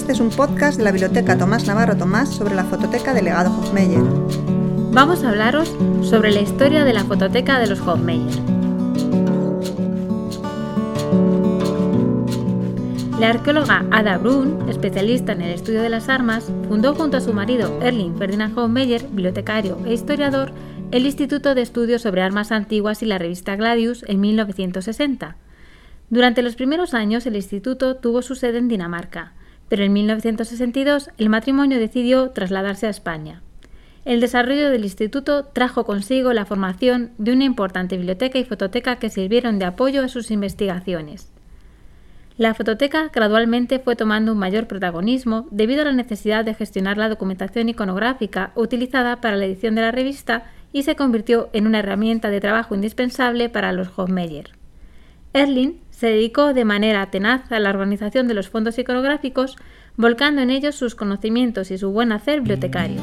Este es un podcast de la Biblioteca Tomás Navarro Tomás sobre la fototeca del legado Hofmeyr. Vamos a hablaros sobre la historia de la fototeca de los Hofmeyr. La arqueóloga Ada Brun, especialista en el estudio de las armas, fundó junto a su marido Erling Ferdinand Hofmeyr, bibliotecario e historiador, el Instituto de Estudios sobre Armas Antiguas y la revista Gladius en 1960. Durante los primeros años el instituto tuvo su sede en Dinamarca, pero en 1962 el matrimonio decidió trasladarse a España. El desarrollo del instituto trajo consigo la formación de una importante biblioteca y fototeca que sirvieron de apoyo a sus investigaciones. La fototeca gradualmente fue tomando un mayor protagonismo debido a la necesidad de gestionar la documentación iconográfica utilizada para la edición de la revista y se convirtió en una herramienta de trabajo indispensable para los Hofmeyr. Erling se dedicó de manera tenaz a la organización de los fondos iconográficos, volcando en ellos sus conocimientos y su buen hacer bibliotecario.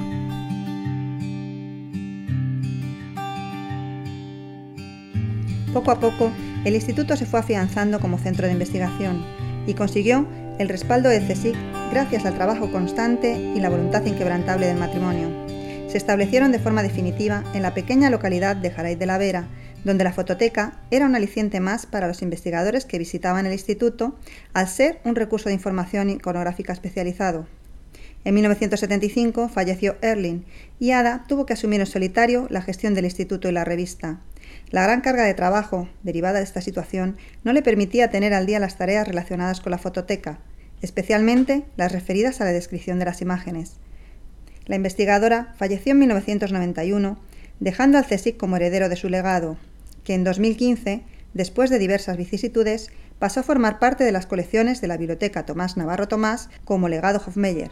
Poco a poco, el instituto se fue afianzando como centro de investigación y consiguió el respaldo del CSIC gracias al trabajo constante y la voluntad inquebrantable del matrimonio. Se establecieron de forma definitiva en la pequeña localidad de Jaraíz de la Vera, donde la fototeca era un aliciente más para los investigadores que visitaban el instituto, al ser un recurso de información iconográfica especializado. En 1975 falleció Erling y Ada tuvo que asumir en solitario la gestión del instituto y la revista. La gran carga de trabajo derivada de esta situación no le permitía tener al día las tareas relacionadas con la fototeca, especialmente las referidas a la descripción de las imágenes. La investigadora falleció en 1991, dejando al CSIC como heredero de su legado, que en 2015, después de diversas vicisitudes, pasó a formar parte de las colecciones de la Biblioteca Tomás Navarro Tomás como legado Hofmeyr.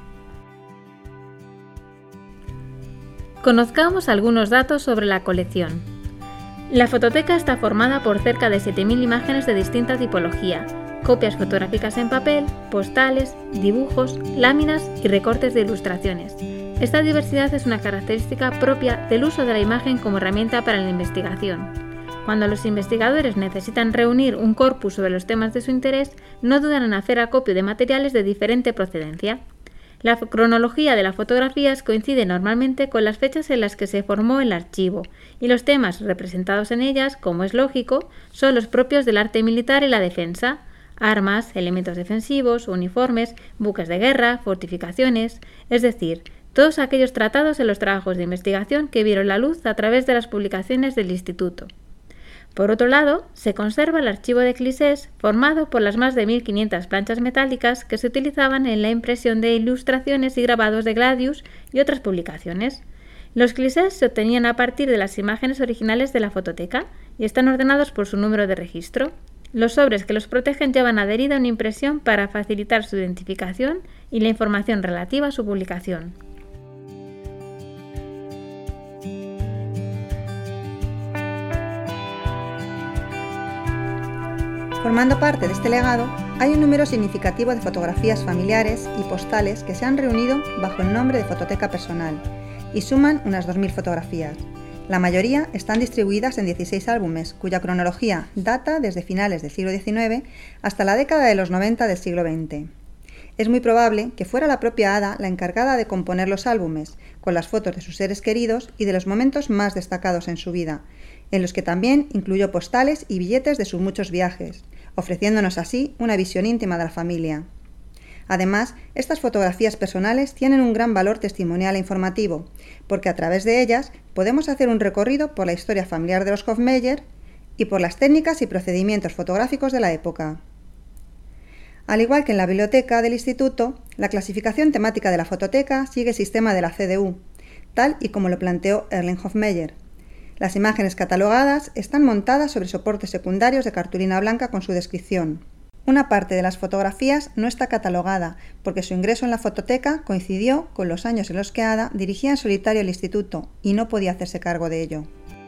Conozcamos algunos datos sobre la colección. La fototeca está formada por cerca de 7.000 imágenes de distinta tipología, copias fotográficas en papel, postales, dibujos, láminas y recortes de ilustraciones. Esta diversidad es una característica propia del uso de la imagen como herramienta para la investigación. Cuando los investigadores necesitan reunir un corpus sobre los temas de su interés, no dudan en hacer acopio de materiales de diferente procedencia. La cronología de las fotografías coincide normalmente con las fechas en las que se formó el archivo, y los temas representados en ellas, como es lógico, son los propios del arte militar y la defensa: armas, elementos defensivos, uniformes, buques de guerra, fortificaciones, es decir, todos aquellos tratados en los trabajos de investigación que vieron la luz a través de las publicaciones del instituto. Por otro lado, se conserva el archivo de clichés formado por las más de 1.500 planchas metálicas que se utilizaban en la impresión de ilustraciones y grabados de Gladius y otras publicaciones. Los clichés se obtenían a partir de las imágenes originales de la fototeca y están ordenados por su número de registro. Los sobres que los protegen llevan adherida una impresión para facilitar su identificación y la información relativa a su publicación. Formando parte de este legado, hay un número significativo de fotografías familiares y postales que se han reunido bajo el nombre de Fototeca Personal y suman unas 2.000 fotografías. La mayoría están distribuidas en 16 álbumes, cuya cronología data desde finales del siglo XIX hasta la década de los 90 del siglo XX. Es muy probable que fuera la propia Ada la encargada de componer los álbumes, con las fotos de sus seres queridos y de los momentos más destacados en su vida, en los que también incluyó postales y billetes de sus muchos viajes, ofreciéndonos así una visión íntima de la familia. Además, estas fotografías personales tienen un gran valor testimonial e informativo, porque a través de ellas podemos hacer un recorrido por la historia familiar de los Hofmeyr y por las técnicas y procedimientos fotográficos de la época. Al igual que en la biblioteca del instituto, la clasificación temática de la fototeca sigue el sistema de la CDU, tal y como lo planteó Erling Hofmeyr. Las imágenes catalogadas están montadas sobre soportes secundarios de cartulina blanca con su descripción. Una parte de las fotografías no está catalogada porque su ingreso en la fototeca coincidió con los años en los que Ada dirigía en solitario el instituto y no podía hacerse cargo de ello.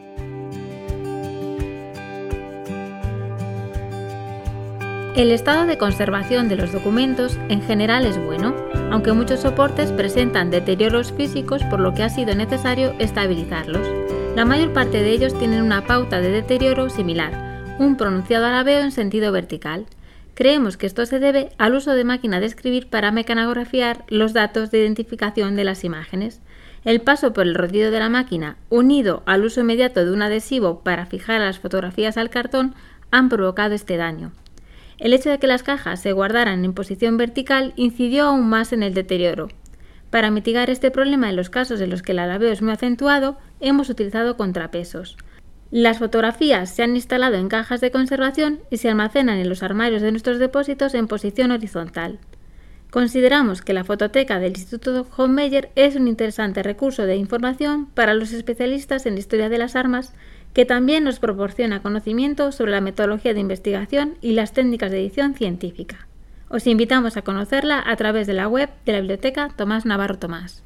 El estado de conservación de los documentos en general es bueno, aunque muchos soportes presentan deterioros físicos por lo que ha sido necesario estabilizarlos. La mayor parte de ellos tienen una pauta de deterioro similar, un pronunciado alabeo en sentido vertical. Creemos que esto se debe al uso de máquina de escribir para mecanografiar los datos de identificación de las imágenes. El paso por el rodillo de la máquina, unido al uso inmediato de un adhesivo para fijar las fotografías al cartón, han provocado este daño. El hecho de que las cajas se guardaran en posición vertical incidió aún más en el deterioro. Para mitigar este problema en los casos en los que el alabeo es muy acentuado, hemos utilizado contrapesos. Las fotografías se han instalado en cajas de conservación y se almacenan en los armarios de nuestros depósitos en posición horizontal. Consideramos que la fototeca del Instituto Hofmeier es un interesante recurso de información para los especialistas en la historia de las armas, que también nos proporciona conocimiento sobre la metodología de investigación y las técnicas de edición científica. Os invitamos a conocerla a través de la web de la Biblioteca Tomás Navarro Tomás.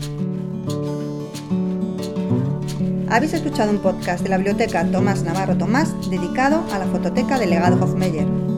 Habéis escuchado un podcast de la Biblioteca Tomás Navarro Tomás dedicado a la fototeca del legado Hofmeier.